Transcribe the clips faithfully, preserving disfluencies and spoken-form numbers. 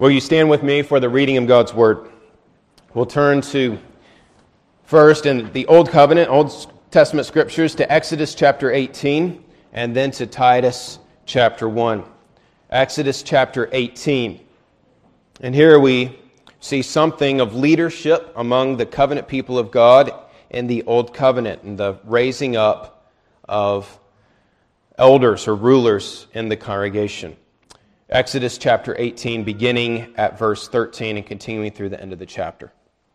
Will you stand with me for the reading of God's Word? We'll turn to first in the Old Covenant, Old Testament Scriptures, to Exodus chapter eighteen, and then to Titus chapter one. Exodus chapter eighteen. And here we see something of leadership among the covenant people of God in the Old Covenant, and the raising up of elders or rulers in the congregation. Exodus chapter eighteen, beginning at verse thirteen and continuing through the end of the chapter.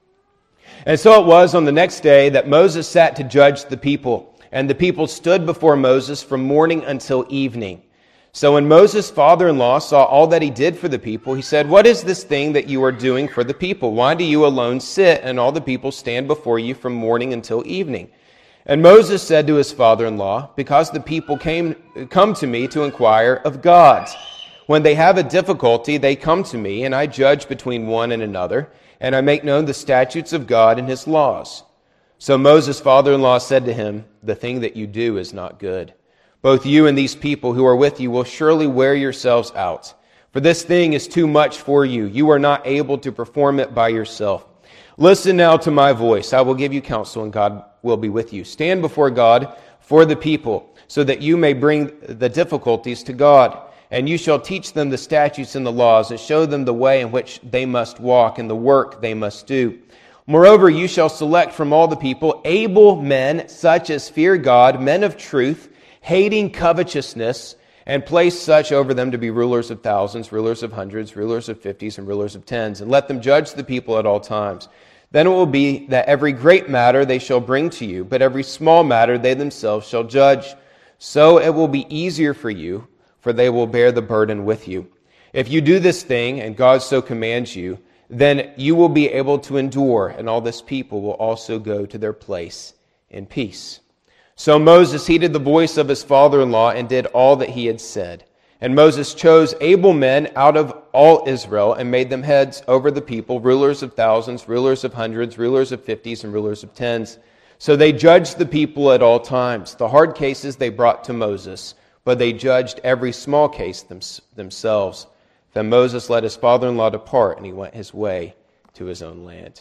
And so it was on the next day that Moses sat to judge the people, and the people stood before Moses from morning until evening. So when Moses' father-in-law saw all that he did for the people, he said, "What is this thing that you are doing for the people? Why do you alone sit, and all the people stand before you from morning until evening?" And Moses said to his father-in-law, "Because the people came come to me to inquire of God. When they have a difficulty, they come to me, and I judge between one and another, and I make known the statutes of God and His laws." So Moses' father-in-law said to him, "The thing that you do is not good. Both you and these people who are with you will surely wear yourselves out. For this thing is too much for you. You are not able to perform it by yourself. Listen now to my voice. I will give you counsel, and God will be with you. Stand before God for the people, so that you may bring the difficulties to God. And you shall teach them the statutes and the laws, and show them the way in which they must walk, and the work they must do. Moreover, you shall select from all the people able men, such as fear God, men of truth, hating covetousness, and place such over them to be rulers of thousands, rulers of hundreds, rulers of fifties, and rulers of tens. And let them judge the people at all times. Then it will be that every great matter they shall bring to you, but every small matter they themselves shall judge. So it will be easier for you, for they will bear the burden with you. If you do this thing, and God so commands you, then you will be able to endure, and all this people will also go to their place in peace." So Moses heeded the voice of his father-in-law and did all that he had said. And Moses chose able men out of all Israel and made them heads over the people, rulers of thousands, rulers of hundreds, rulers of fifties, and rulers of tens. So they judged the people at all times. The hard cases they brought to Moses, but they judged every small case them, themselves. Then Moses let his father-in-law depart, and he went his way to his own land.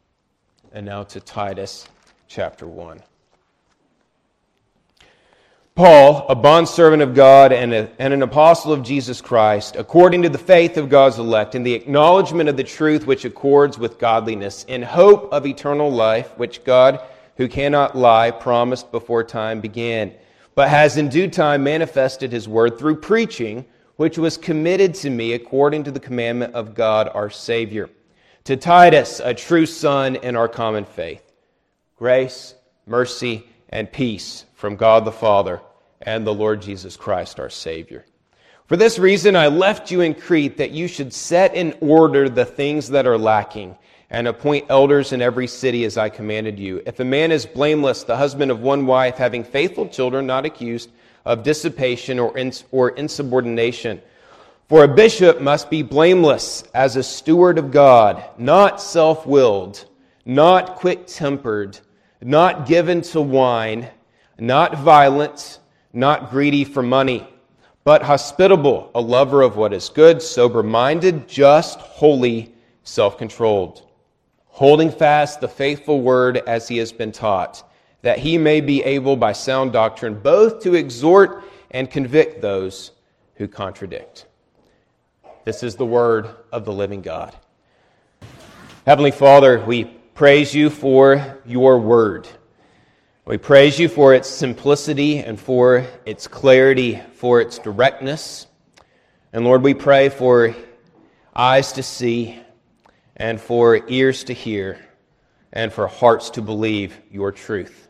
And now to Titus chapter one. Paul, a bondservant of God and, a, and an apostle of Jesus Christ, according to the faith of God's elect, and the acknowledgement of the truth which accords with godliness, in hope of eternal life, which God, who cannot lie, promised before time began, but has in due time manifested His word through preaching, which was committed to me according to the commandment of God our Savior. To Titus, a true son in our common faith, grace, mercy, and peace from God the Father and the Lord Jesus Christ our Savior. For this reason I left you in Crete, that you should set in order the things that are lacking, and appoint elders in every city as I commanded you. If a man is blameless, the husband of one wife, having faithful children, not accused of dissipation or, ins- or insubordination. For a bishop must be blameless as a steward of God, not self-willed, not quick-tempered, not given to wine, not violent, not greedy for money, but hospitable, a lover of what is good, sober-minded, just, holy, self-controlled, holding fast the faithful word as he has been taught, that he may be able by sound doctrine both to exhort and convict those who contradict. This is the word of the living God. Heavenly Father, we praise you for your word. We praise you for its simplicity and for its clarity, for its directness. And Lord, we pray for eyes to see and for ears to hear and for hearts to believe your truth.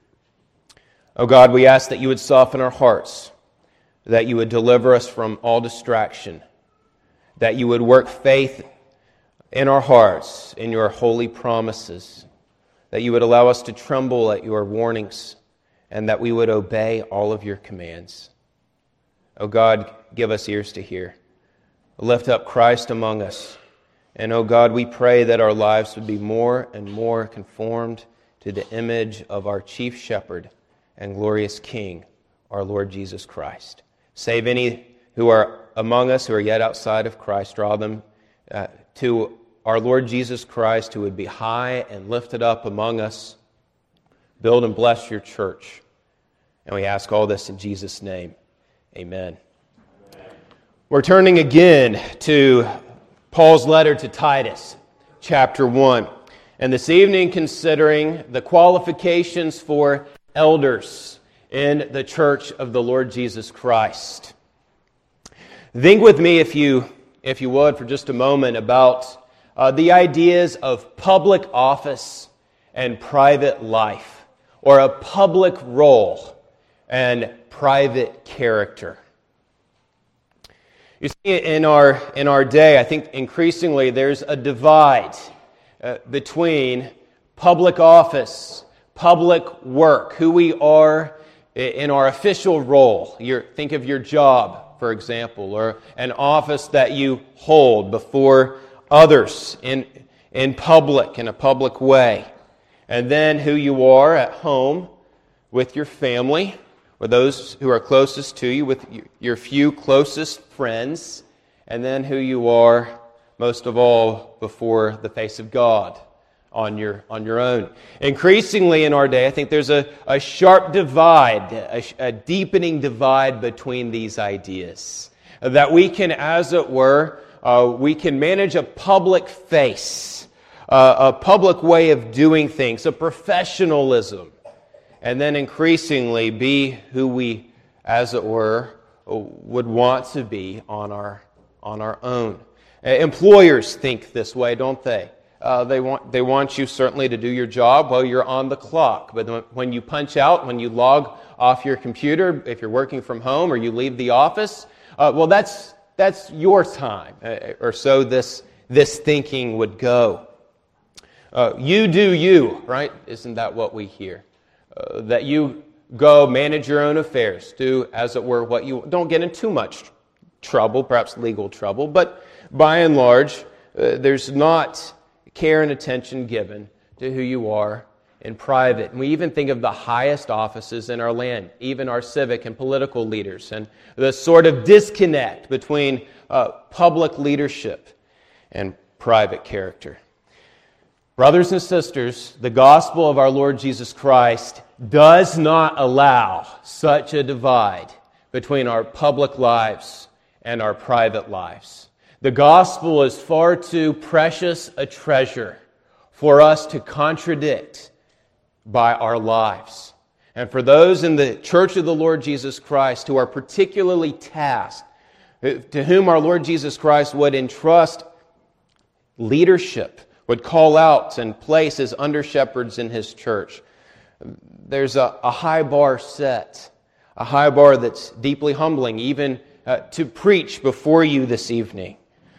Oh God, we ask that you would soften our hearts, that you would deliver us from all distraction, that you would work faith in our hearts, in your holy promises, that you would allow us to tremble at your warnings, and that we would obey all of your commands. Oh God, give us ears to hear. Lift up Christ among us. And oh God, we pray that our lives would be more and more conformed to the image of our chief shepherd and glorious King, our Lord Jesus Christ. Save any who are among us who are yet outside of Christ. Draw them uh, to our Lord Jesus Christ, who would be high and lifted up among us. Build and bless your church. And we ask all this in Jesus' name. Amen. Amen. We're turning again to Paul's letter to Titus, chapter one. And this evening, considering the qualifications for elders in the church of the Lord Jesus Christ. Think with me, if you, if you would, for just a moment about uh, the ideas of public office and private life, or a public role and private character. You see, in our in our day, I think increasingly there's a divide uh, between public office, public work, who we are in our official role. Your, think of your job, for example, or an office that you hold before others in in public, in a public way. And then who you are at home with your family, or those who are closest to you, with your few closest friends, and then who you are, most of all, before the face of God on your on your own. Increasingly in our day, I think there's a, a sharp divide, a, a deepening divide between these ideas. That we can, as it were, uh, we can manage a public face, uh, a public way of doing things, a professionalism, and then increasingly be who we, as it were, would want to be on our on our own. Employers think this way, don't they? Uh, they want they want you certainly to do your job while you're on the clock, but when you punch out, when you log off your computer, if you're working from home or you leave the office, uh, well, that's that's your time, uh, or so this this thinking would go. Uh, you do you, right? Isn't that what we hear? Uh, that you go manage your own affairs, do, as it were, what you... Don't get in too much trouble, perhaps legal trouble, but by and large, uh, there's not care and attention given to who you are in private. And we even think of the highest offices in our land, even our civic and political leaders, and the sort of disconnect between uh, public leadership and private character. Brothers and sisters, the gospel of our Lord Jesus Christ does not allow such a divide between our public lives and our private lives. The gospel is far too precious a treasure for us to contradict by our lives. And for those in the church of the Lord Jesus Christ who are particularly tasked, to whom our Lord Jesus Christ would entrust leadership, would call out and place as under-shepherds in His church, there's a, a high bar set, a high bar that's deeply humbling, even uh, to preach before you this evening.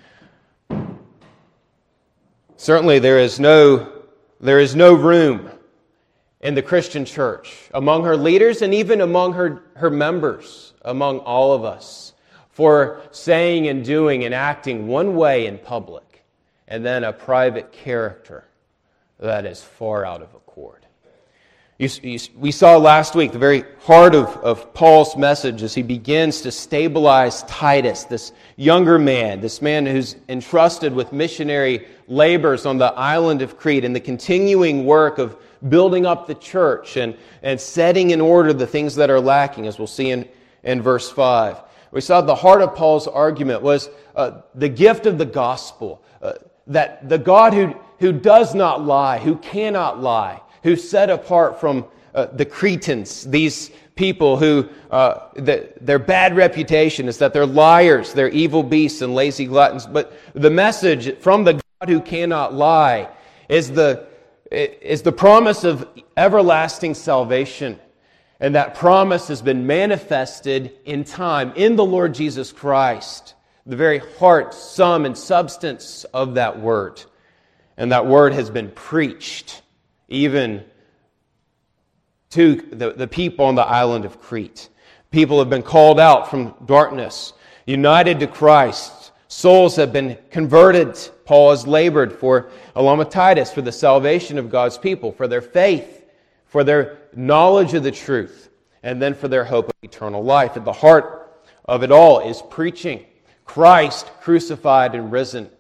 Certainly there is no, there is no room in the Christian church, among her leaders and even among her, her members, among all of us, for saying and doing and acting one way in public, and then a private character that is far out of accord. You, you, we saw last week the very heart of, of Paul's message as he begins to stabilize Titus, this younger man, this man who's entrusted with missionary labors on the island of Crete and the continuing work of building up the church and, and setting in order the things that are lacking, as we'll see in, in verse five. We saw the heart of Paul's argument was uh, the gift of the gospel, uh, that the God who, who does not lie, who cannot lie, who's set apart from uh, the Cretans, these people who, uh, the, their bad reputation is that they're liars, they're evil beasts and lazy gluttons. But the message from the God who cannot lie is the, is the promise of everlasting salvation. And that promise has been manifested in time in the Lord Jesus Christ, the very heart, sum, and substance of that word. And that word has been preached even to the, the people on the island of Crete. People have been called out from darkness, united to Christ. Souls have been converted. Paul has labored for, along with Titus, for the salvation of God's people, for their faith, for their knowledge of the truth, and then for their hope of eternal life. At the heart of it all is preaching Christ crucified and risen,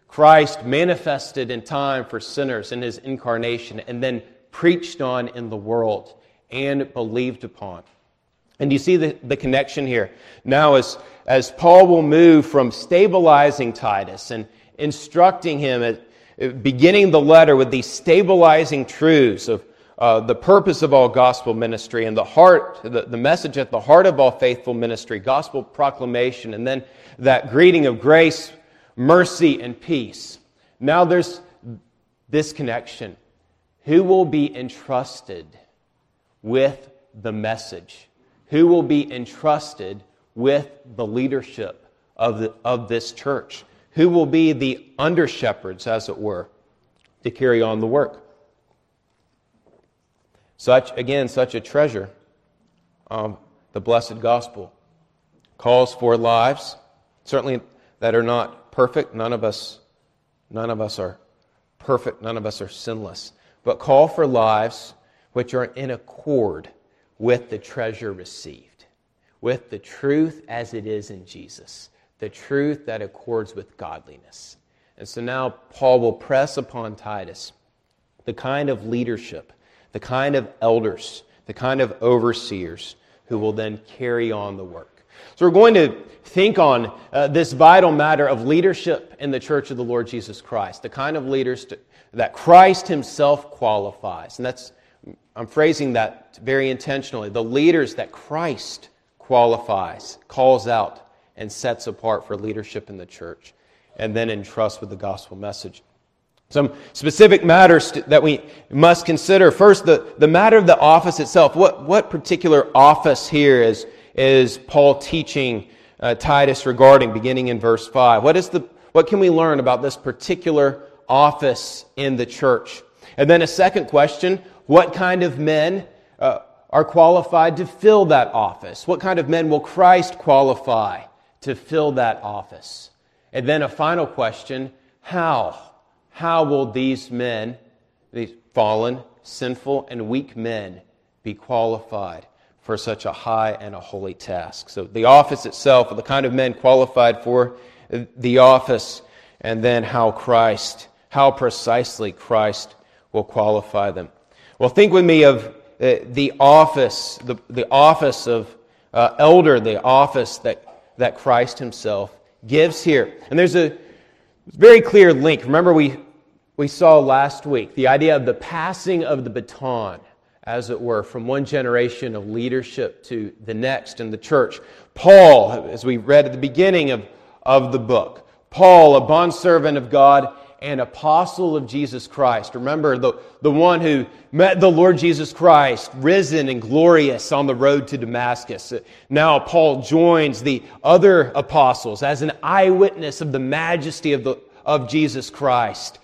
Christ manifested in time for sinners in his incarnation, and then preached on in the world and believed upon. And you see the, the connection here. Now, as, as Paul will move from stabilizing Titus and instructing him, at, beginning the letter with these stabilizing truths of uh, the purpose of all gospel ministry and the heart, the, the message at the heart of all faithful ministry, gospel proclamation, and then that greeting of grace, mercy, and peace. Now there's this connection. Who will be entrusted with the message? Who will be entrusted with the leadership of, the, of this church? Who will be the under-shepherds, as it were, to carry on the work? Such, again, such a treasure. Um, the blessed gospel calls for lives, certainly that are not perfect. None of us, none of us are perfect. None of us are sinless. But call for lives which are in accord with the treasure received, with the truth as it is in Jesus, the truth that accords with godliness. And so now Paul will press upon Titus the kind of leadership, the kind of elders, the kind of overseers who will then carry on the work. So we're going to think on uh, this vital matter of leadership in the church of the Lord Jesus Christ, the kind of leaders to, that Christ himself qualifies. And that's, I'm phrasing that very intentionally, the leaders that Christ qualifies, calls out, and sets apart for leadership in the church, and then entrusts with the gospel message. Some specific matters that we must consider. First, the, the matter of the office itself. What, what particular office here is, is Paul teaching uh, Titus regarding, beginning in verse five? What is the what can we learn about this particular office in the church? And then a second question, what kind of men uh, are qualified to fill that office? What kind of men will Christ qualify to fill that office? And then a final question, how? How will these men, these fallen, sinful, and weak men, be qualified for such a high and a holy task? So the office itself, the kind of men qualified for the office, and then how Christ, how precisely Christ will qualify them. Well, think with me of uh, the office, the, the office of uh, elder, the office that, that Christ himself gives here. And there's a very clear link. Remember we, we saw last week the idea of the passing of the baton, as it were, from one generation of leadership to the next in the church. Paul, as we read at the beginning of, of the book, Paul, a bondservant of God and apostle of Jesus Christ. Remember, the, the one who met the Lord Jesus Christ, risen and glorious on the road to Damascus. Now Paul joins the other apostles as an eyewitness of the majesty of, the, of Jesus Christ,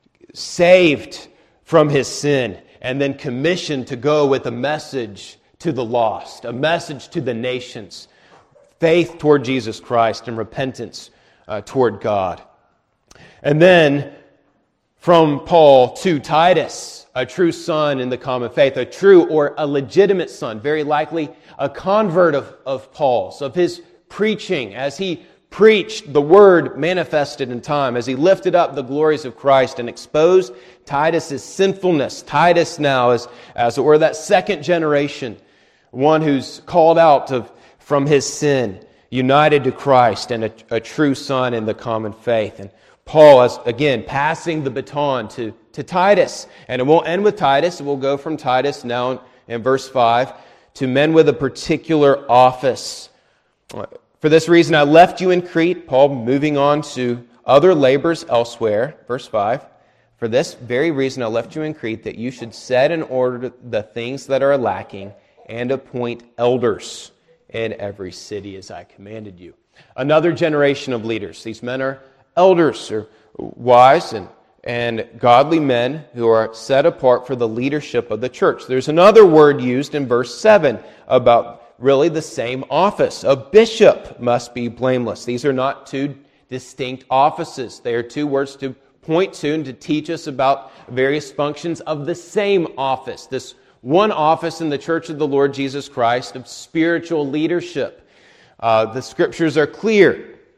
saved from his sin, and then commissioned to go with a message to the lost, a message to the nations, faith toward Jesus Christ and repentance uh, toward God. And then from Paul to Titus, a true son in the common faith, a true or a legitimate son, very likely a convert of, of Paul's, of his preaching, as he preached the word manifested in time, as he lifted up the glories of Christ and exposed Titus's sinfulness. Titus now is, as it were, that second generation, one who's called out of, from his sin, united to Christ, and a, a true son in the common faith. And Paul is, again, passing the baton to, to Titus. And it won't end with Titus. It will go from Titus now in verse five to men with a particular office. For this reason I left you in Crete, Paul moving on to other labors elsewhere. Verse five, for this very reason I left you in Crete, that you should set in order the things that are lacking and appoint elders in every city as I commanded you. Another generation of leaders. These men are elders, or wise and, and godly men who are set apart for the leadership of the church. There's another word used in verse seven about really the same office. A bishop must be blameless. These are not two distinct offices. They are two words to point to and to teach us about various functions of the same office. This one office in the church of the Lord Jesus Christ of spiritual leadership. Uh, the scriptures are clear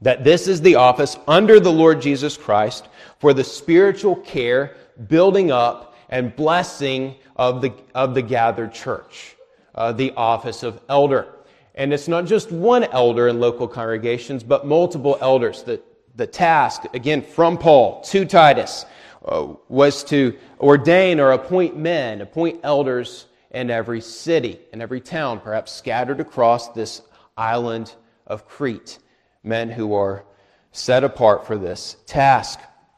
that this is the office under the Lord Jesus Christ for the spiritual care, building up, and blessing of the, of the gathered church, uh, the office of elder. And it's not just one elder in local congregations, but multiple elders. The, the task, again, from Paul to Titus, uh, was to ordain or appoint men, appoint elders in every city, in every town, perhaps scattered across this island of Crete. Men who are set apart for this task.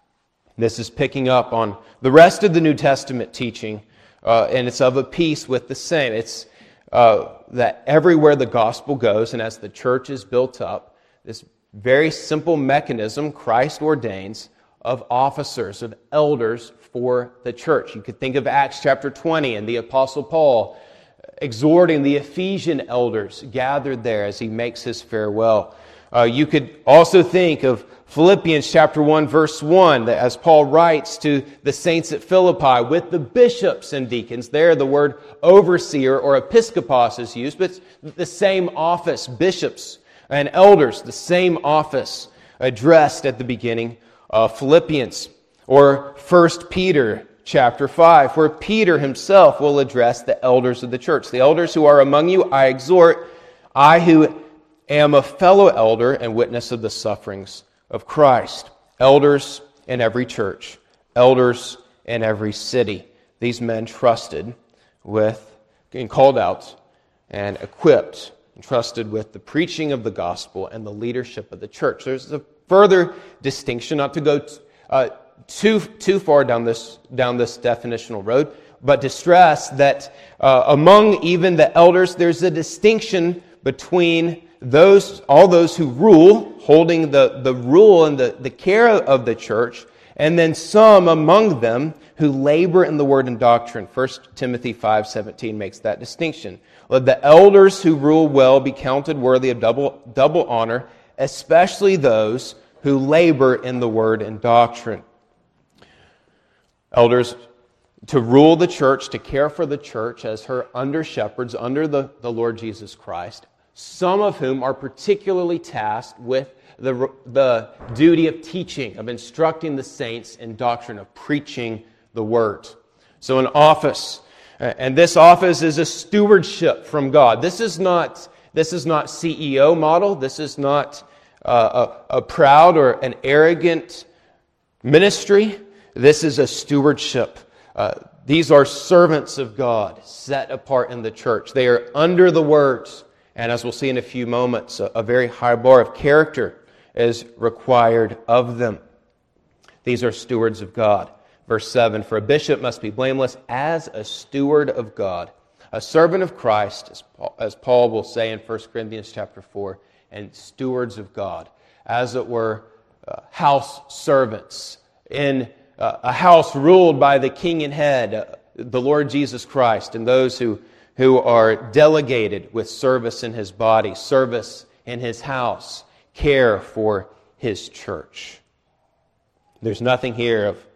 This is picking up on the rest of the New Testament teaching, uh, and it's of a piece with the same. It's uh, that everywhere the gospel goes, and as the church is built up, this very simple mechanism Christ ordains of officers, of elders for the church. You could think of Acts chapter twenty and the Apostle Paul exhorting the Ephesian elders gathered there as he makes his farewell. Uh, you could also think of Philippians chapter one, verse one, that as Paul writes to the saints at Philippi with the bishops and deacons. There the word overseer or episkopos is used, but it's the same office, bishops and elders, the same office addressed at the beginning of Philippians. Or First Peter chapter five, where Peter himself will address the elders of the church. The elders who are among you, I exhort, I who am a fellow elder and witness of the sufferings of Christ. Elders in every church, elders in every city. These men trusted with, and called out and equipped, and trusted with the preaching of the gospel and the leadership of the church. There's a further distinction, not to go t- uh, too too far down this down this definitional road, but to stress that uh, among even the elders, there's a distinction between those, all those who rule, holding the, the rule and the, the care of the church, and then some among them who labor in the word and doctrine. First Timothy five seventeen makes that distinction. Let the elders who rule well be counted worthy of double, double honor, especially those who labor in the word and doctrine. Elders to rule the church, to care for the church as her under-shepherds under the, the Lord Jesus Christ, some of whom are particularly tasked with the, the duty of teaching, of instructing the saints in doctrine, of preaching the word. So an office, and this office is a stewardship from God. This is not, this is not C E O model. This is not uh, a, a proud or an arrogant ministry. This is a stewardship. Uh, these are servants of God, set apart in the church. They are under the words. And as we'll see in a few moments, a, a very high bar of character is required of them. These are stewards of God. Verse seven, for a bishop must be blameless as a steward of God, a servant of Christ, as Paul, as Paul will say in First Corinthians chapter four, and stewards of God, as it were, uh, house servants in uh, a house ruled by the king and head, uh, the Lord Jesus Christ, and those who who are delegated with service in His body, service in His house, care for His church. There's nothing here of,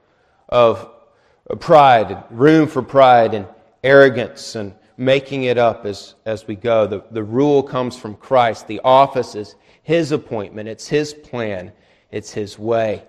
of pride, room for pride and arrogance and making it up as, as we go. The, the rule comes from Christ. The office is His appointment. It's His plan. It's His way.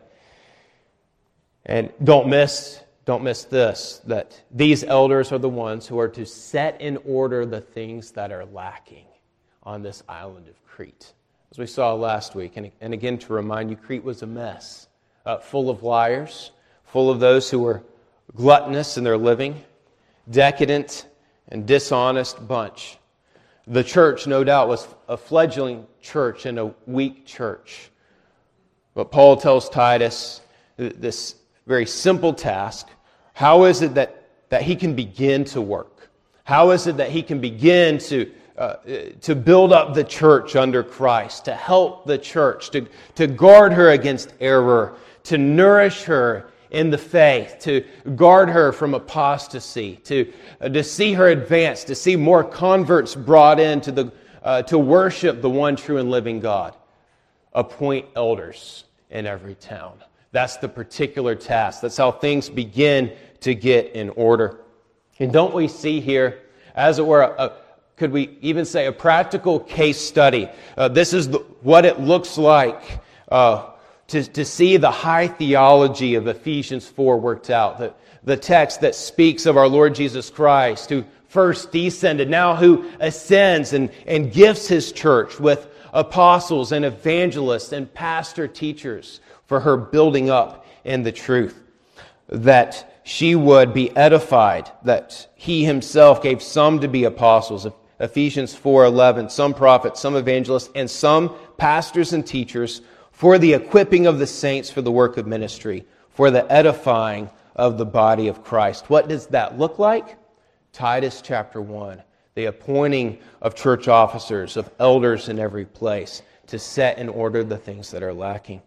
And don't miss Don't miss this, that these elders are the ones who are to set in order the things that are lacking on this island of Crete. As we saw last week, and, and again to remind you, Crete was a mess, uh, full of liars, full of those who were gluttonous in their living, decadent and dishonest bunch. The church, no doubt, was a fledgling church and a weak church. But Paul tells Titus this very simple task. How is it that, that he can begin to work? How is it that he can begin to, uh, to build up the church under Christ, to help the church, to, to guard her against error, to nourish her in the faith, to guard her from apostasy, to, uh, to see her advance, to see more converts brought in to, the, uh, to worship the one true and living God? Appoint elders in every town. That's the particular task. That's how things begin to get in order. And don't we see here, as it were, a, a, could we even say a practical case study? Uh, this is the, what it looks like uh, to, to see the high theology of Ephesians four worked out. The, the text that speaks of our Lord Jesus Christ, who first descended, now who ascends and, and gifts His church with apostles and evangelists and pastor teachers for her building up in the truth. That she would be edified, that He Himself gave some to be apostles. Ephesians four eleven, some prophets, some evangelists, and some pastors and teachers for the equipping of the saints for the work of ministry, for the edifying of the body of Christ. What does that look like? Titus chapter one, the appointing of church officers, of elders in every place, to set in order the things that are lacking.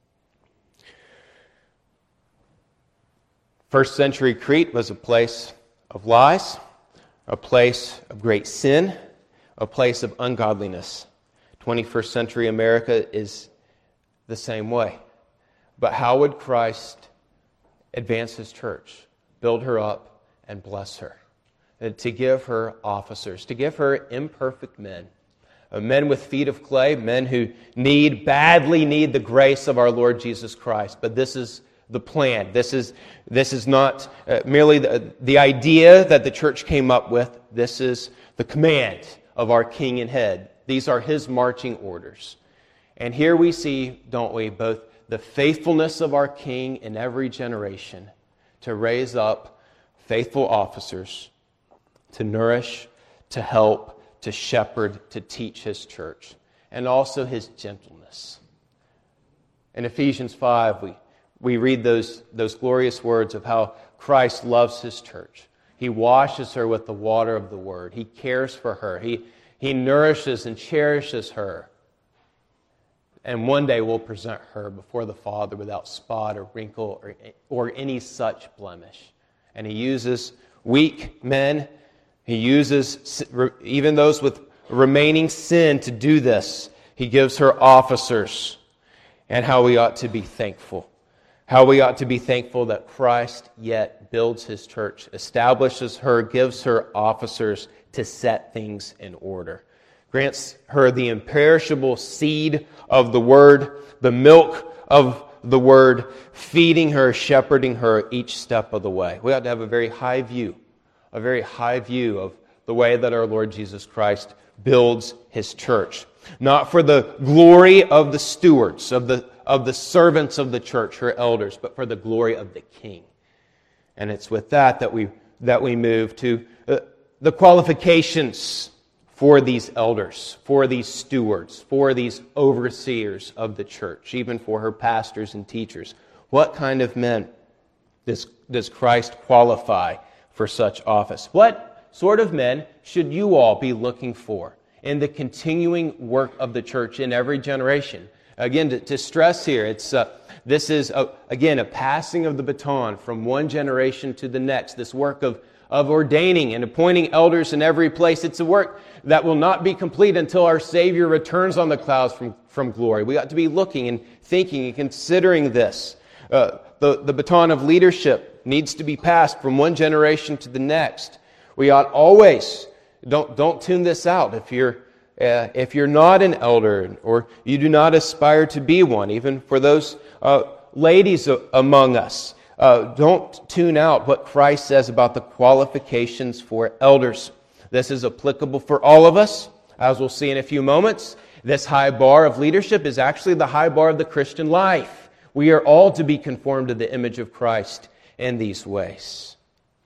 First century Crete was a place of lies, a place of great sin, a place of ungodliness. twenty-first century America is the same way. But how would Christ advance His church, build her up, and bless her? And to give her officers, to give her imperfect men, men with feet of clay, men who need, badly need the grace of our Lord Jesus Christ. But this is the plan. This is this is not uh, merely the, the idea that the church came up with. This is the command of our King and Head. These are His marching orders. And here we see, don't we, both the faithfulness of our King in every generation to raise up faithful officers, to nourish, to help, to shepherd, to teach His church, and also His gentleness. In Ephesians five, we We read those, those glorious words of how Christ loves His church. He washes her with the water of the Word. He cares for her. He, he nourishes and cherishes her. And one day will present her before the Father without spot or wrinkle or, or any such blemish. And He uses weak men. He uses even those with remaining sin to do this. He gives her officers. And how we ought to be thankful. How we ought to be thankful that Christ yet builds His church, establishes her, gives her officers to set things in order. Grants her the imperishable seed of the Word, the milk of the Word, feeding her, shepherding her each step of the way. We ought to have a very high view, a very high view of the way that our Lord Jesus Christ builds His church. Not for the glory of the stewards, of the of the servants of the church, her elders, but for the glory of the King. And it's with that that we that we move to uh, the qualifications for these elders, for these stewards, for these overseers of the church, even for her pastors and teachers. What kind of men does, does Christ qualify for such office? What sort of men should you all be looking for in the continuing work of the church in every generation? Again, to, to stress here, it's uh, this is, a, again, a passing of the baton from one generation to the next. This work of, of ordaining and appointing elders in every place. It's a work that will not be complete until our Savior returns on the clouds from, from glory. We ought to be looking and thinking and considering this. Uh, the, the baton of leadership needs to be passed from one generation to the next. We ought always, don't, don't tune this out if you're Uh, if you're not an elder or you do not aspire to be one, even for those uh, ladies among us, uh, don't tune out what Christ says about the qualifications for elders. This is applicable for all of us. As we'll see in a few moments, this high bar of leadership is actually the high bar of the Christian life. We are all to be conformed to the image of Christ in these ways.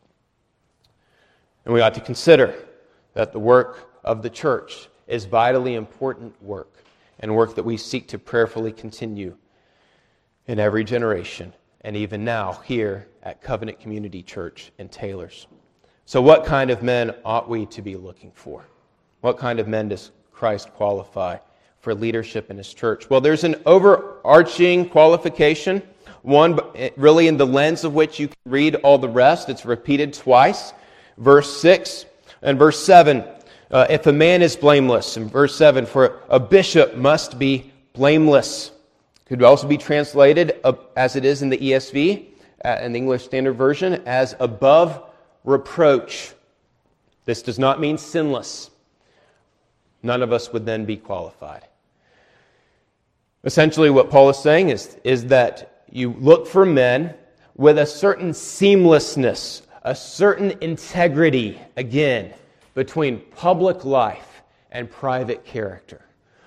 And we ought to consider that the work of the church is vitally important work, and work that we seek to prayerfully continue in every generation, and even now here at Covenant Community Church in Taylors. So what kind of men ought we to be looking for? What kind of men does Christ qualify for leadership in His church? Well, there's an overarching qualification, one really in the lens of which you can read all the rest. It's repeated twice, verse six and verse seven. Uh, if a man is blameless, in verse seven, for a bishop must be blameless. Could also be translated, uh, as it is in the E S V, uh, in the English Standard Version, as above reproach. This does not mean sinless. None of us would then be qualified. Essentially what Paul is saying is, is that you look for men with a certain seamlessness, a certain integrity, again, between public life and private character.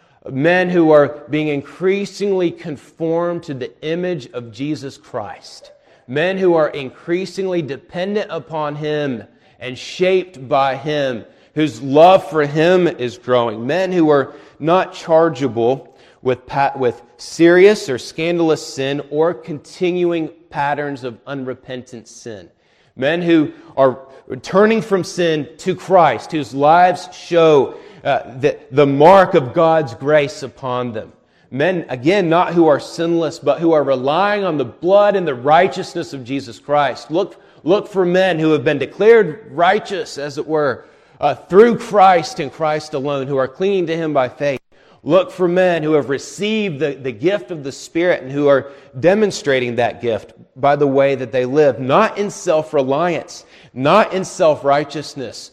Men who are being increasingly conformed to the image of Jesus Christ. Men who are increasingly dependent upon Him and shaped by Him, whose love for Him is growing. Men who are not chargeable with, pat- with serious or scandalous sin or continuing patterns of unrepentant sin. Men who are turning from sin to Christ, whose lives show uh, the, the mark of God's grace upon them. Men, again, not who are sinless, but who are relying on the blood and the righteousness of Jesus Christ. Look, look for men who have been declared righteous, as it were, uh, through Christ and Christ alone, who are clinging to Him by faith. Look for men who have received the, the gift of the Spirit and who are demonstrating that gift by the way that they live, not in self-reliance, not in self-righteousness,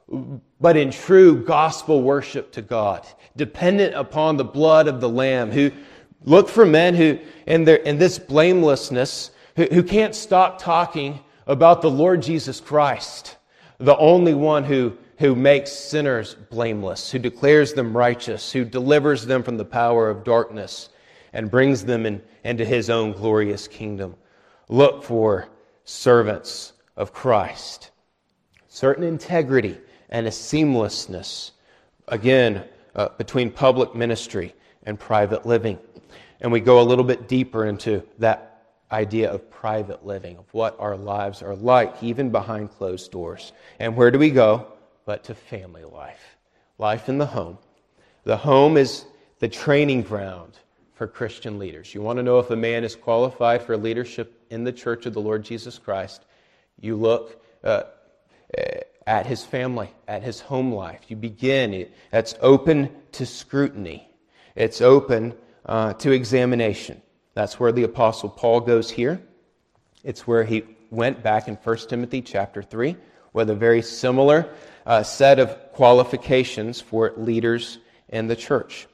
but in true gospel worship to God, dependent upon the blood of the Lamb. Who look for men who, in their in this blamelessness, who, who can't stop talking about the Lord Jesus Christ, the only one who who makes sinners blameless, who declares them righteous, who delivers them from the power of darkness and brings them in, into His own glorious kingdom. Look for servants of Christ. Certain integrity and a seamlessness, again, uh, between public ministry and private living. And we go a little bit deeper into that idea of private living, of what our lives are like, even behind closed doors. And where do we go? But to family life. Life in the home. The home is the training ground for Christian leaders. You want to know if a man is qualified for leadership in the church of the Lord Jesus Christ, you look uh, at his family, at his home life. You begin, that's open to scrutiny. It's open uh, to examination. That's where the Apostle Paul goes here. It's where he went back in First Timothy chapter three, with a very similar uh, set of qualifications for leaders in the church.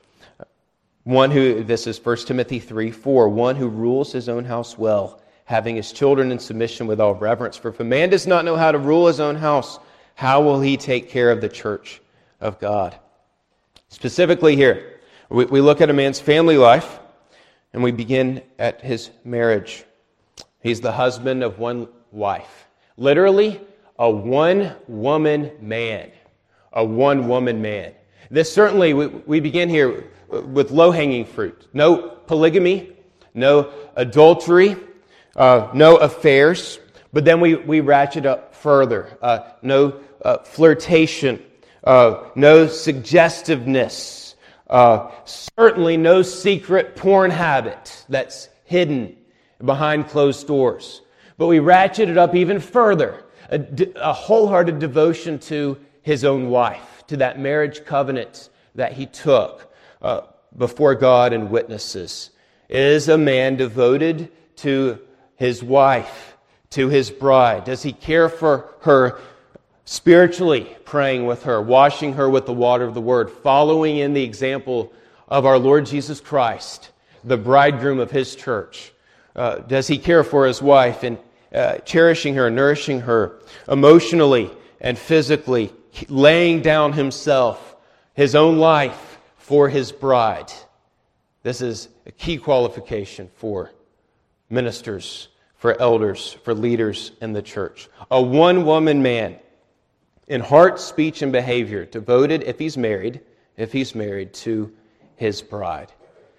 One who, this is First Timothy three four, one who rules his own house well, having his children in submission with all reverence. For if a man does not know how to rule his own house, how will he take care of the church of God? Specifically here, we, we look at a man's family life, and we begin at his marriage. He's the husband of one wife. Literally, a one-woman man. A one-woman man. This certainly, we, we begin here with low-hanging fruit. No polygamy, no adultery, uh, no affairs. But then we, we ratchet up further. Uh, no uh, flirtation, uh, no suggestiveness, uh, certainly no secret porn habit that's hidden behind closed doors. But we ratchet it up even further. A, a wholehearted devotion to his own wife, to that marriage covenant that he took uh, before God and witnesses. Is a man devoted to his wife, to his bride? Does he care for her spiritually, praying with her, washing her with the water of the Word, following in the example of our Lord Jesus Christ, the bridegroom of His church? Uh, does he care for his wife and uh, cherishing her, nourishing her emotionally and physically, laying down himself, his own life for his bride? This is a key qualification for ministers, for elders, for leaders in the church. A one-woman man in heart, speech, and behavior, devoted, if he's married, if he's married, to his bride.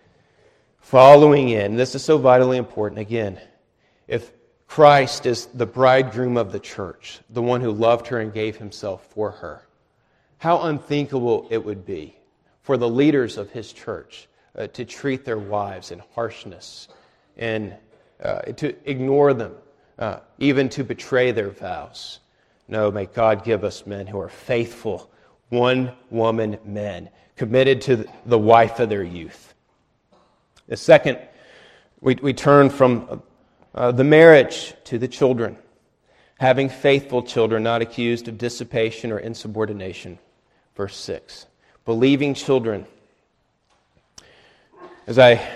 Following in, this is so vitally important, again, if Christ is the bridegroom of the church, the one who loved her and gave himself for her, how unthinkable it would be for the leaders of his church uh, to treat their wives in harshness and uh, to ignore them, uh, even to betray their vows. No, may God give us men who are faithful, one-woman men, committed to the wife of their youth. The second, we, we turn from uh, the marriage to the children. Having faithful children, not accused of dissipation or insubordination. Verse six. Believing children. As I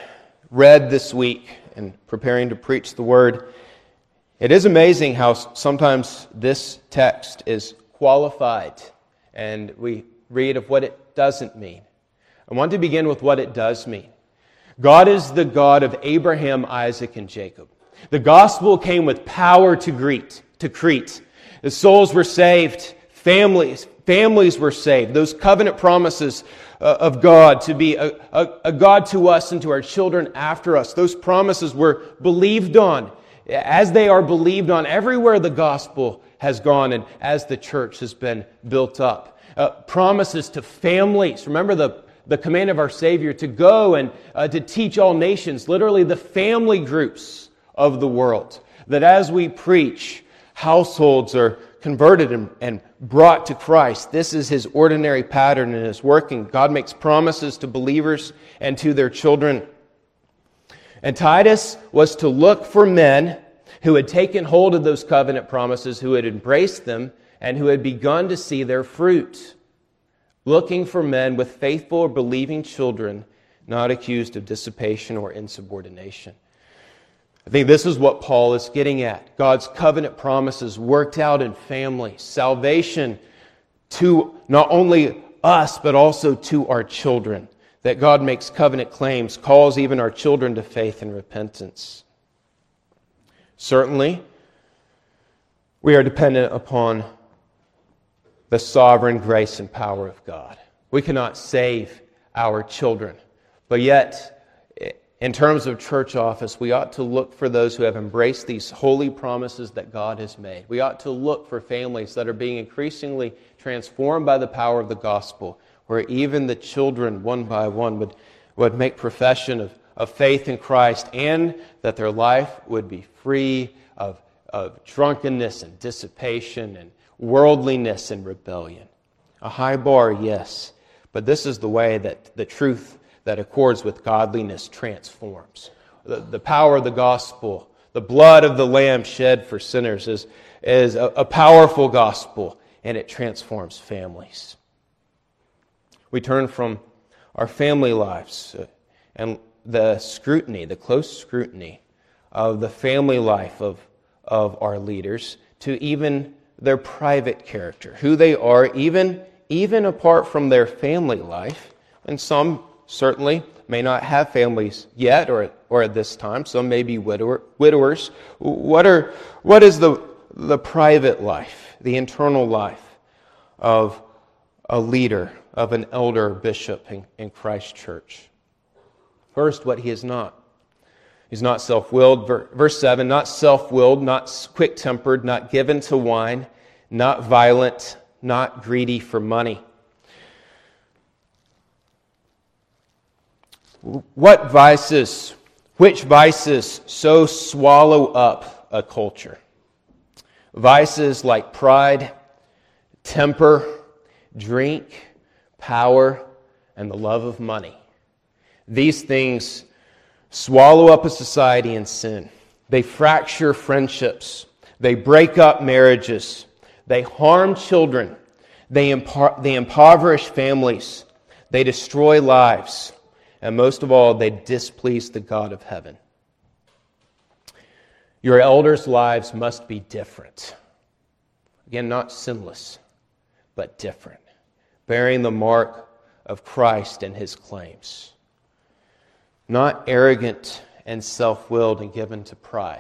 read this week in preparing to preach the Word, it is amazing how sometimes this text is qualified and we read of what it doesn't mean. I want to begin with what it does mean. God is the God of Abraham, Isaac, and Jacob. The gospel came with power to Crete. To Crete. The souls were saved. Families, families were saved. Those covenant promises uh, of God to be a, a, a God to us and to our children after us. Those promises were believed on as they are believed on everywhere the gospel has gone and as the church has been built up. Uh, promises to families. Remember the The command of our Savior to go and uh, to teach all nations, literally the family groups of the world. That as we preach, households are converted and, and brought to Christ. This is His ordinary pattern and His working. God makes promises to believers and to their children. And Titus was to look for men who had taken hold of those covenant promises, who had embraced them, and who had begun to see their fruit. Looking for men with faithful or believing children, not accused of dissipation or insubordination. I think this is what Paul is getting at. God's covenant promises worked out in families. Salvation to not only us, but also to our children. That God makes covenant claims, calls even our children to faith and repentance. Certainly, we are dependent upon the sovereign grace and power of God. We cannot save our children. But yet, in terms of church office, we ought to look for those who have embraced these holy promises that God has made. We ought to look for families that are being increasingly transformed by the power of the gospel, where even the children, one by one, would, would make profession of, of faith in Christ, and that their life would be free of, of drunkenness and dissipation and worldliness and rebellion. A high bar, yes, but this is the way that the truth that accords with godliness transforms. The, the power of the gospel, the blood of the Lamb shed for sinners is, is a, a powerful gospel, and it transforms families. We turn from our family lives and the scrutiny, the close scrutiny of the family life of, of our leaders to even their private character, who they are, even, even apart from their family life. And some certainly may not have families yet or, or at this time. Some may be widower, widowers. What are what is the, the private life, the internal life of a leader, of an elder bishop in, in Christ's church? First, what he is not. He's not self-willed. Verse seven, not self-willed, not quick-tempered, not given to wine, not violent, not greedy for money. What vices, which vices so swallow up a culture? Vices like pride, temper, drink, power, and the love of money. These things swallow up a society in sin. They fracture friendships. They break up marriages. They harm children. They, impo- they impoverish families. They destroy lives. And most of all, they displease the God of heaven. Your elders' lives must be different. Again, not sinless, but different. Bearing the mark of Christ and His claims. Not arrogant and self-willed and given to pride.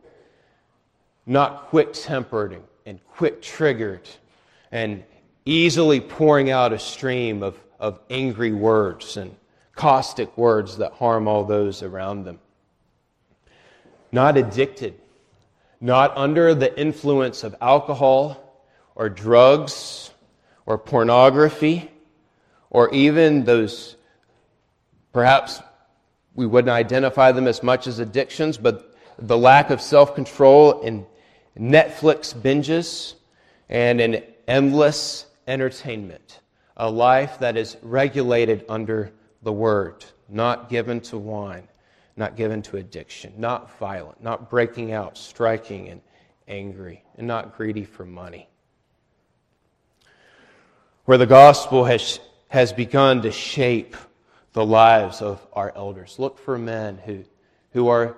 Not quick-tempered and quick-triggered and easily pouring out a stream of, of angry words and caustic words that harm all those around them. Not addicted. Not under the influence of alcohol or drugs or pornography or even those, perhaps we wouldn't identify them as much as addictions, but the lack of self-control in Netflix binges and in endless entertainment. A life that is regulated under the Word, not given to wine, not given to addiction, not violent, not breaking out, striking, and angry, and not greedy for money. Where the gospel has, has begun to shape the lives of our elders. Look for men who, who are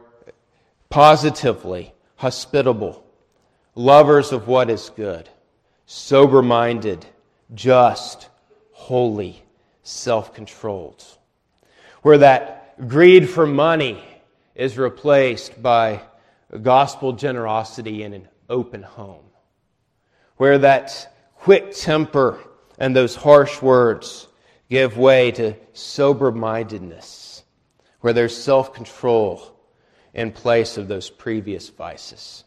positively hospitable, lovers of what is good, sober-minded, just, holy, self-controlled. Where that greed for money is replaced by gospel generosity in an open home. Where that quick temper and those harsh words give way to sober-mindedness. Where there's self-control in place of those previous vices.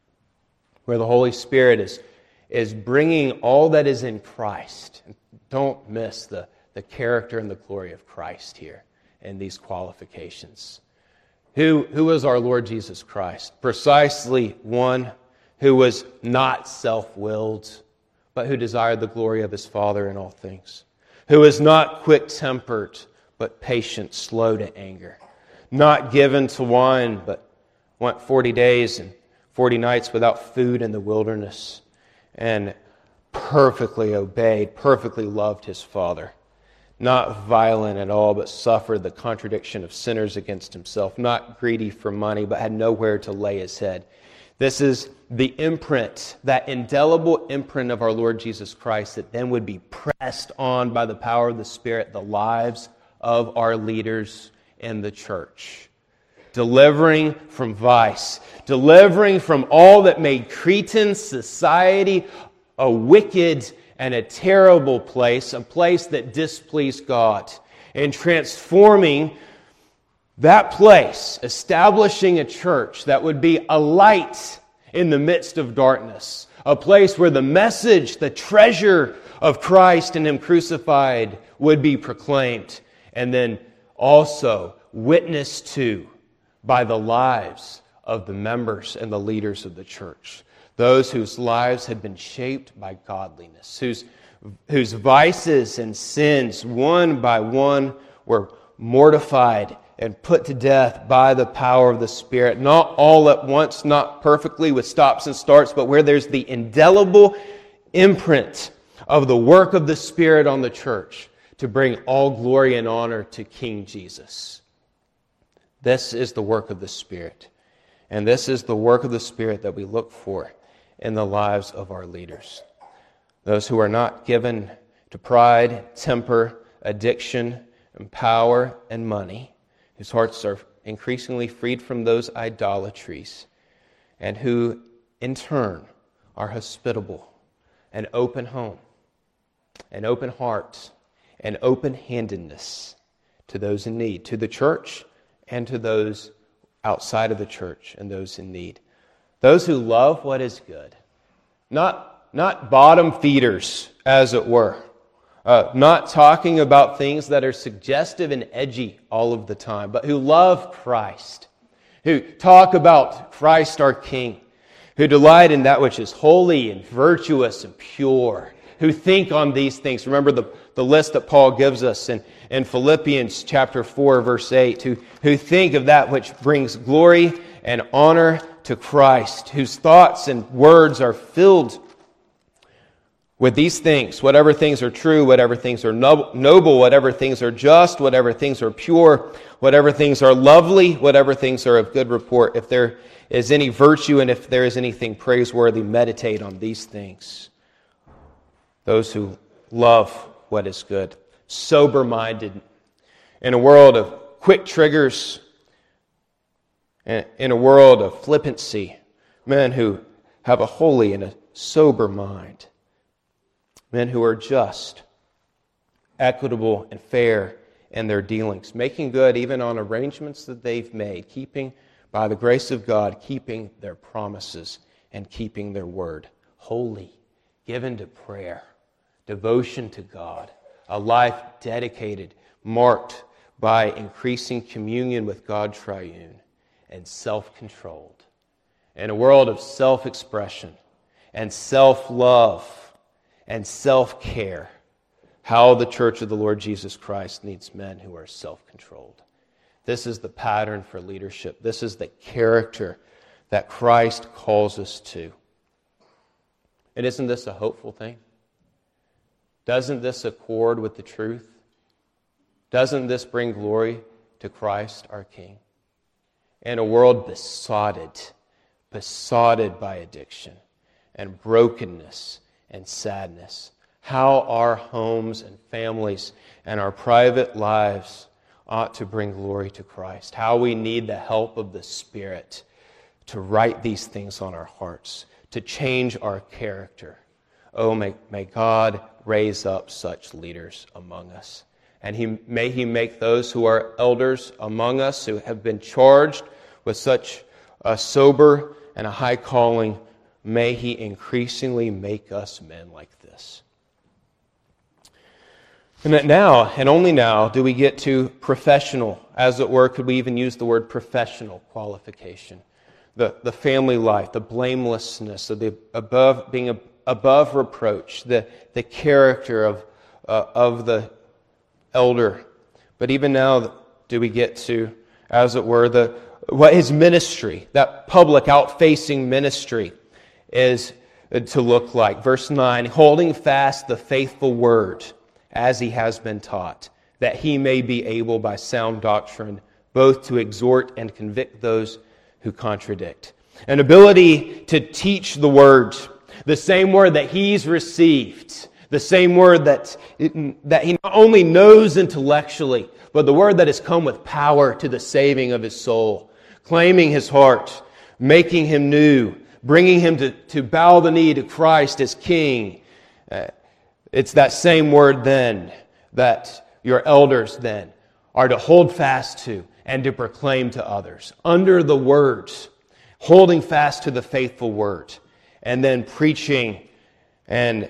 Where the Holy Spirit is, is bringing all that is in Christ. Don't miss the, the character and the glory of Christ here in these qualifications. Who, who was our Lord Jesus Christ? Precisely one who was not self-willed, but who desired the glory of his Father in all things. Who was not quick-tempered, but patient, slow to anger. Not given to wine, but went forty days and forty nights without food in the wilderness, and perfectly obeyed, perfectly loved his Father. Not violent at all, but suffered the contradiction of sinners against himself. Not greedy for money, but had nowhere to lay his head. This is the imprint, that indelible imprint of our Lord Jesus Christ that then would be pressed on by the power of the Spirit, the lives of our leaders in the church. Delivering from vice, delivering from all that made Cretan society a wicked and a terrible place, a place that displeased God, and transforming that place, establishing a church that would be a light in the midst of darkness, a place where the message, the treasure of Christ and Him crucified would be proclaimed, and then also witnessed to by the lives of the members and the leaders of the church. Those whose lives had been shaped by godliness, whose, whose vices and sins, one by one, were mortified and put to death by the power of the Spirit. Not all at once, not perfectly with stops and starts, but where there's the indelible imprint of the work of the Spirit on the church to bring all glory and honor to King Jesus. This is the work of the Spirit. And this is the work of the Spirit that we look for in the lives of our leaders. Those who are not given to pride, temper, addiction, and power and money, whose hearts are increasingly freed from those idolatries, and who in turn are hospitable, an open home, an open heart, and open-handedness to those in need, to the church and to those outside of the church and those in need. Those who love what is good. Not, not bottom feeders, as it were. Uh, not talking about things that are suggestive and edgy all of the time, but who love Christ. Who talk about Christ our King. Who delight in that which is holy and virtuous and pure. Who think on these things. Remember the, the list that Paul gives us in, in Philippians chapter four, verse eight. Who, who think of that which brings glory and honor to Christ, whose thoughts and words are filled with these things. Whatever things are true, whatever things are noble, whatever things are just, whatever things are pure, whatever things are lovely, whatever things are of good report. If there is any virtue and if there is anything praiseworthy, meditate on these things. Those who love what is good, sober-minded, in a world of quick triggers, in a world of flippancy, men who have a holy and a sober mind, men who are just, equitable, and fair in their dealings, making good even on arrangements that they've made, keeping, by the grace of God, keeping their promises and keeping their word. Holy, given to prayer, devotion to God, a life dedicated, marked by increasing communion with God Triune, and self-controlled. In a world of self-expression and self-love and self-care, how the Church of the Lord Jesus Christ needs men who are self-controlled. This is the pattern for leadership. This is the character that Christ calls us to. And isn't this a hopeful thing? Doesn't this accord with the truth Doesn't this bring glory to Christ our King? In a world besotted, besotted by addiction and brokenness and sadness, how our homes and families and our private lives ought to bring glory to Christ. How we need the help of the Spirit to write these things on our hearts, to change our character. Oh, may, may God raise up such leaders among us. And he, may He make those who are elders among us, who have been charged with such a sober and a high calling, may He increasingly make us men like this. And that now, and only now, do we get to professional, as it were, could we even use the word professional qualification? The, the family life, the blamelessness of the above, being above reproach, the, the character of, uh, of the elder. But even now, do we get to, as it were, the what his ministry, that public out-facing ministry, is to look like. Verse nine, holding fast the faithful word as he has been taught, that he may be able by sound doctrine both to exhort and convict those who contradict. An ability to teach the word, the same word that he's received, the same word that, that he not only knows intellectually, but the word that has come with power to the saving of his soul, claiming his heart, making him new, bringing him to, to bow the knee to Christ as King. Uh, it's that same word then that your elders then are to hold fast to and to proclaim to others. Under the words, holding fast to the faithful word, and then preaching and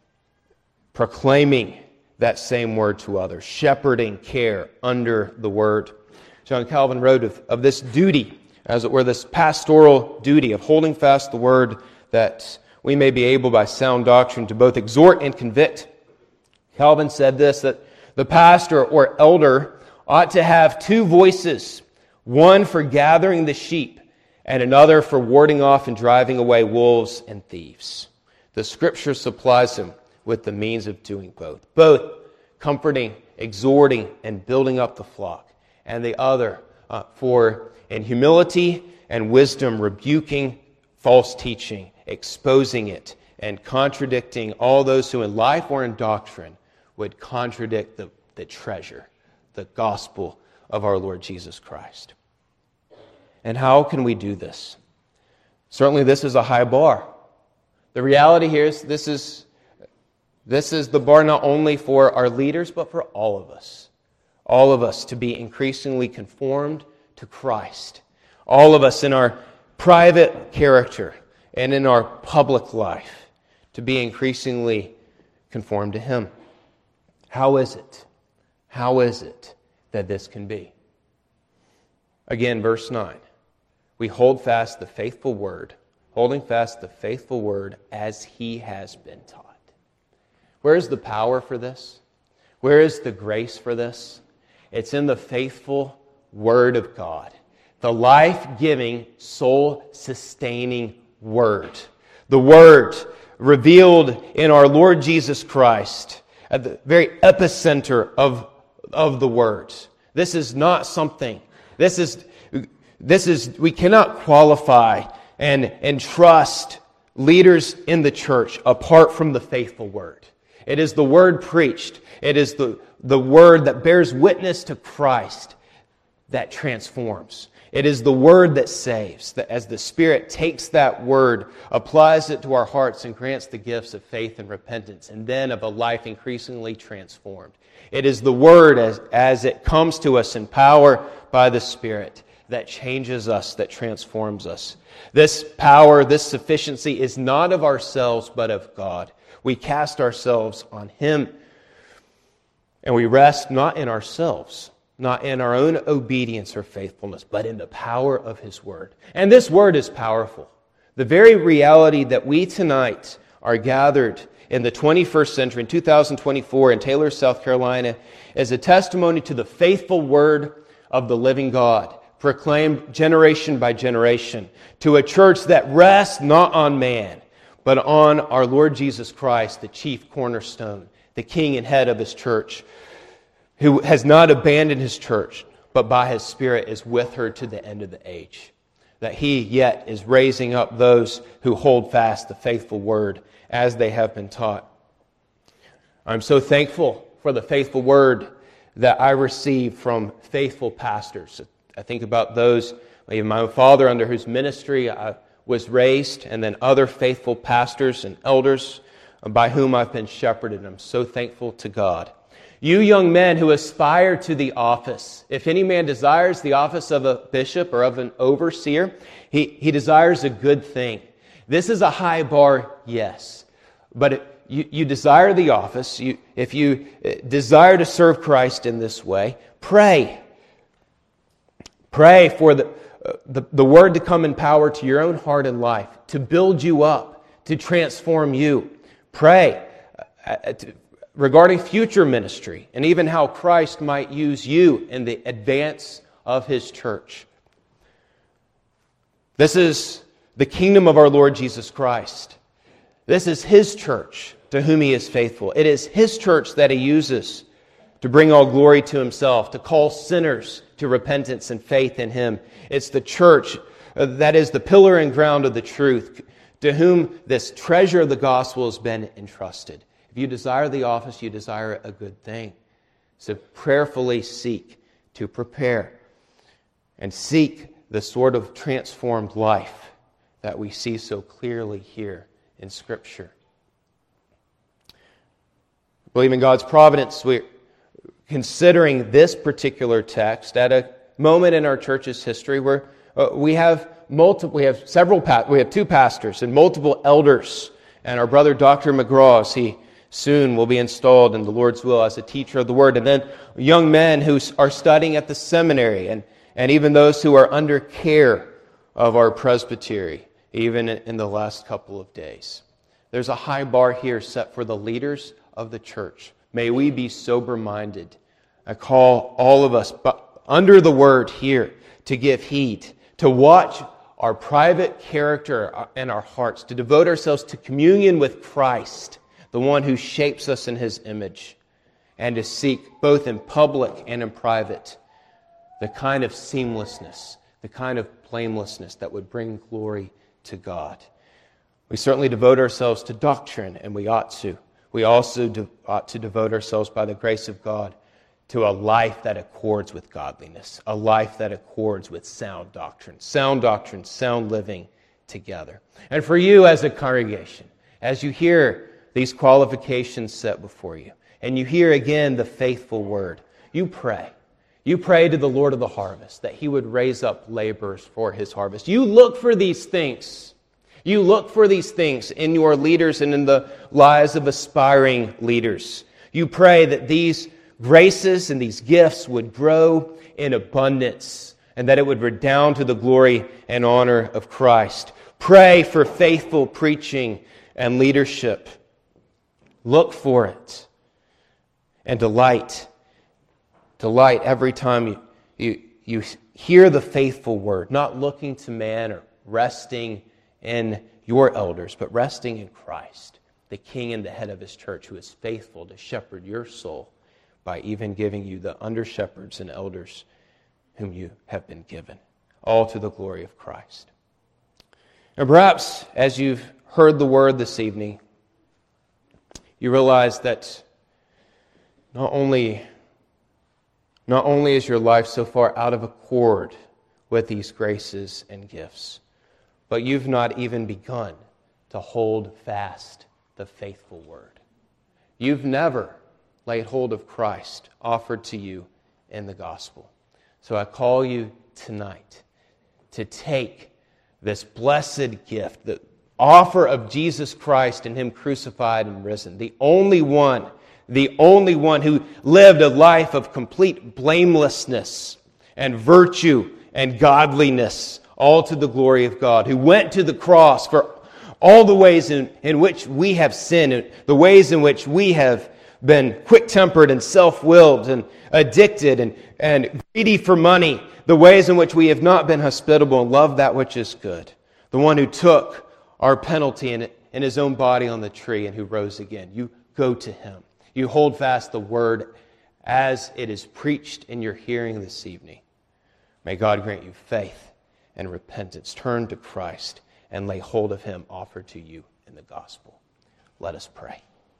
proclaiming that same word to others. Shepherding care under the word. John Calvin wrote of, of this duty, as it were, this pastoral duty of holding fast the word, that we may be able by sound doctrine to both exhort and convict. Calvin said this, that the pastor or elder ought to have two voices, one for gathering the sheep and another for warding off and driving away wolves and thieves. The Scripture supplies him with the means of doing both. Both comforting, exhorting, and building up the flock. And the other uh, for, in humility and wisdom, rebuking false teaching, exposing it, and contradicting all those who in life or in doctrine would contradict the, the treasure, the gospel of our Lord Jesus Christ. And how can we do this? Certainly this is a high bar. The reality here is this is, this is the bar not only for our leaders, but for all of us. All of us to be increasingly conformed to Christ. All of us in our private character and in our public life to be increasingly conformed to Him. How is it? How is it that this can be? Again, verse nine. We hold fast the faithful word, holding fast the faithful word as He has been taught. Where is the power for this? Where is the grace for this? It's in the faithful Word of God. The life-giving, soul-sustaining Word. The Word revealed in our Lord Jesus Christ at the very epicenter of, of the Word. This is not something, this is, this is, we cannot qualify and, and trust leaders in the church apart from the faithful Word. It is the Word preached. It is the, the Word that bears witness to Christ that transforms. It is the Word that saves, that as the Spirit takes that Word, applies it to our hearts and grants the gifts of faith and repentance, and then of a life increasingly transformed. It is the Word as, as it comes to us in power by the Spirit that changes us, that transforms us. This power, this sufficiency is not of ourselves, but of God. We cast ourselves on Him, and we rest not in ourselves, not in our own obedience or faithfulness, but in the power of His Word. And this Word is powerful. The very reality that we tonight are gathered in the twenty-first century, in two thousand twenty-four, in Taylor, South Carolina, is a testimony to the faithful Word of the living God, proclaimed generation by generation, to a church that rests not on man, but on our Lord Jesus Christ, the chief cornerstone, the King and head of His church, who has not abandoned his church, but by his Spirit is with her to the end of the age. That he yet is raising up those who hold fast the faithful word as they have been taught. I'm so thankful for the faithful word that I receive from faithful pastors. I think about those, even my father under whose ministry I was raised, and then other faithful pastors and elders by whom I've been shepherded. I'm so thankful to God. You young men who aspire to the office, if any man desires the office of a bishop or of an overseer, he, he desires a good thing. This is a high bar, yes. But it, you, you desire the office, you, if you desire to serve Christ in this way, pray. Pray for the, uh, the, the word to come in power to your own heart and life, to build you up, to transform you. Pray uh, to, regarding future ministry and even how Christ might use you in the advance of His church. This is the kingdom of our Lord Jesus Christ. This is His church to whom He is faithful. It is His church that He uses to bring all glory to Himself, to call sinners to repentance and faith in Him. It's the church that is the pillar and ground of the truth, to whom this treasure of the gospel has been entrusted. If you desire the office, you desire a good thing. So prayerfully seek to prepare and seek the sort of transformed life that we see so clearly here in Scripture. Believe in God's providence. We're considering this particular text at a moment in our church's history where uh, we have multiple, we have several, pa- we have two pastors and multiple elders, and our brother Doctor McGraw, as he soon will be installed in the Lord's will as a teacher of the Word. And then young men who are studying at the seminary, and, and even those who are under care of our presbytery, even in the last couple of days. There's a high bar here set for the leaders of the church. May we be sober-minded. I call all of us under the Word here to give heed, to watch our private character and our hearts, to devote ourselves to communion with Christ, the one who shapes us in His image, and to seek both in public and in private the kind of seamlessness, the kind of blamelessness that would bring glory to God. We certainly devote ourselves to doctrine, and we ought to. We also do, ought to devote ourselves by the grace of God to a life that accords with godliness, a life that accords with sound doctrine, sound doctrine, sound living together. And for you as a congregation, as you hear these qualifications set before you, and you hear again the faithful word, you pray. You pray to the Lord of the harvest that He would raise up laborers for His harvest. You look for these things. You look for these things in your leaders and in the lives of aspiring leaders. You pray that these graces and these gifts would grow in abundance and that it would redound to the glory and honor of Christ. Pray for faithful preaching and leadership. Look for it and delight. Delight every time you, you, you hear the faithful word, not looking to man or resting in your elders, but resting in Christ, the King and the head of His church, who is faithful to shepherd your soul by even giving you the under-shepherds and elders whom you have been given, all to the glory of Christ. And perhaps as you've heard the word this evening, you realize that not only, not only is your life so far out of accord with these graces and gifts, but you've not even begun to hold fast the faithful word. You've never laid hold of Christ offered to you in the gospel. So I call you tonight to take this blessed gift, the offer of Jesus Christ and Him crucified and risen, the only one, the only one who lived a life of complete blamelessness and virtue and godliness, all to the glory of God, who went to the cross for all the ways in, in which we have sinned, and the ways in which we have been quick-tempered and self-willed and addicted and, and greedy for money, the ways in which we have not been hospitable and loved that which is good, the one who took our penalty in, in His own body on the tree and who rose again. You go to Him. You hold fast the word as it is preached in your hearing this evening. May God grant you faith and repentance. Turn to Christ and lay hold of him offered to you in the gospel. Let us pray.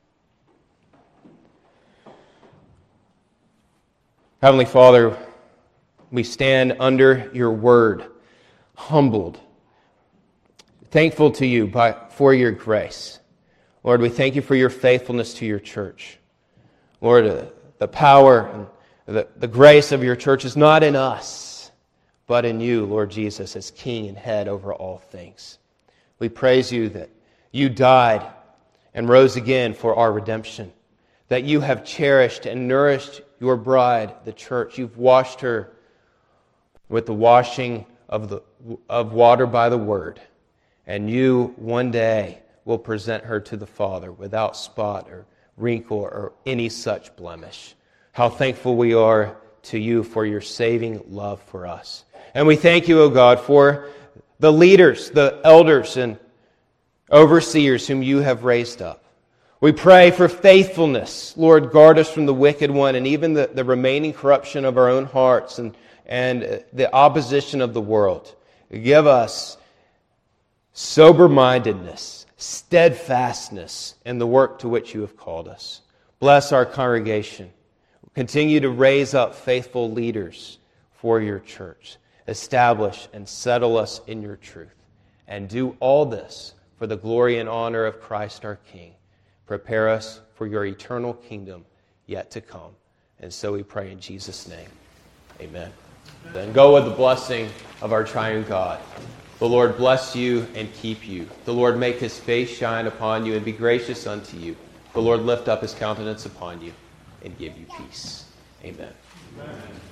Heavenly Father, we stand under your word, humbled, thankful to you by, for your grace. Lord, we thank you for your faithfulness to your church. Lord, uh, the power and the, the grace of your church is not in us, but in you, Lord Jesus, as King and head over all things. We praise you that you died and rose again for our redemption, that you have cherished and nourished your bride, the church. You've washed her with the washing of the of water by the word, and you one day will present her to the Father without spot or wrinkle or any such blemish. How thankful we are to you for your saving love for us. And we thank you, O God, for the leaders, the elders and overseers whom you have raised up. We pray for faithfulness. Lord, guard us from the wicked one and even the, the remaining corruption of our own hearts and, and the opposition of the world. Give us sober-mindedness, steadfastness in the work to which you have called us. Bless our congregation. Continue to raise up faithful leaders for your church. Establish and settle us in your truth. And do all this for the glory and honor of Christ our King. Prepare us for your eternal kingdom yet to come. And so we pray in Jesus' name. Amen. Then go with the blessing of our triune God. The Lord bless you and keep you. The Lord make his face shine upon you and be gracious unto you. The Lord lift up his countenance upon you and give you peace. Amen. Amen.